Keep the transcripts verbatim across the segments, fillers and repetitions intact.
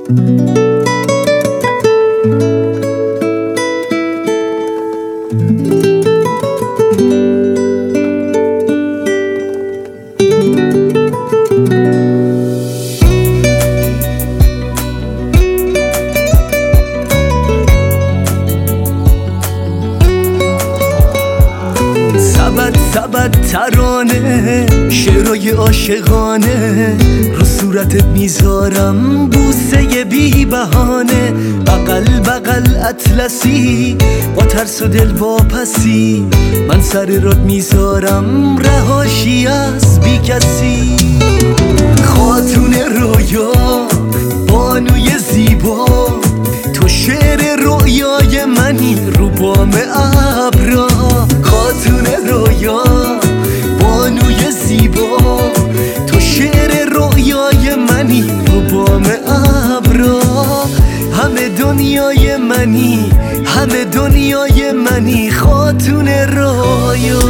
سبد ترانه شعرهای عاشقانه رو صورتت میذارم بوسه بی بهانه، بغل بغل اطلسی با ترس و دل واپسی، من سر راد میذارم رهاشی از بی کسی. خاتون رویا بانوی زیبا تو شعر رویای منی رو بام ابرا. خاتون رویا بانوی زیبا تو شعر رویای منی رو بام ابرا. همه دنیای منی همه دنیای منی خاتون رویا.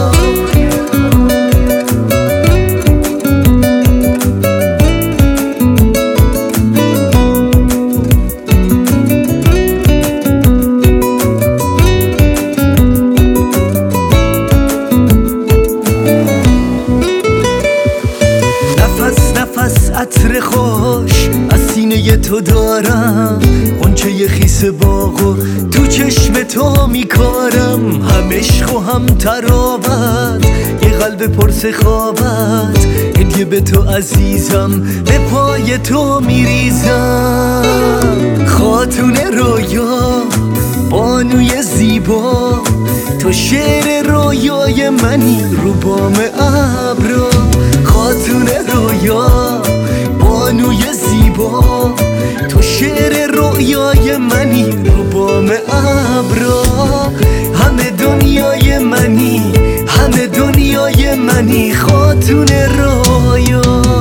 عطر خوش از سینه تو دارم، غنچه خیس باغو تو چشم تو میکارم. هم عشق و هم تراوت یه قلب پر سخاوت، هدیه به تو عزیزم به پای تو میریزم. خاتون رویا بانوی زیبا تو شعر رویای منی رو بام ابرا. خاتون رویا بانوی زیبا تو شعر رویای منی رو بام ابرا. همه دنیای منی همه دنیای منی خاتون رویا.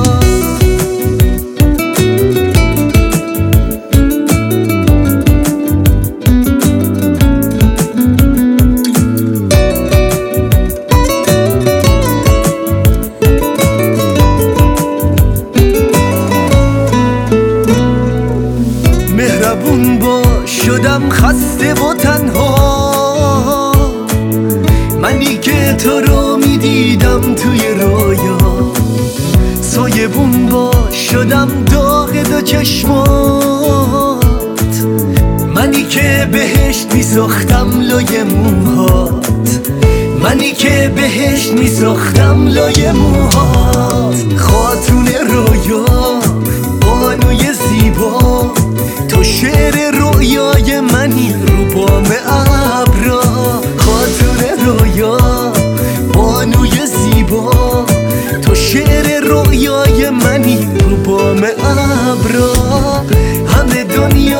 مهربون باش شدم خسته و تنها، منی که تو رو میدیدم توی رویا. سایبون باش شدم داغ دو چشمات، منی که بهشت میساختم لای موهات. منی که بهشت میساختم لای موهات. خاتون رویا بانوی زیبا تو شعر رویای منی رو بام ابرا. خاتون رویا بانوی زیبا تو شعر رویای منی رو بام ابرا. همه دنیا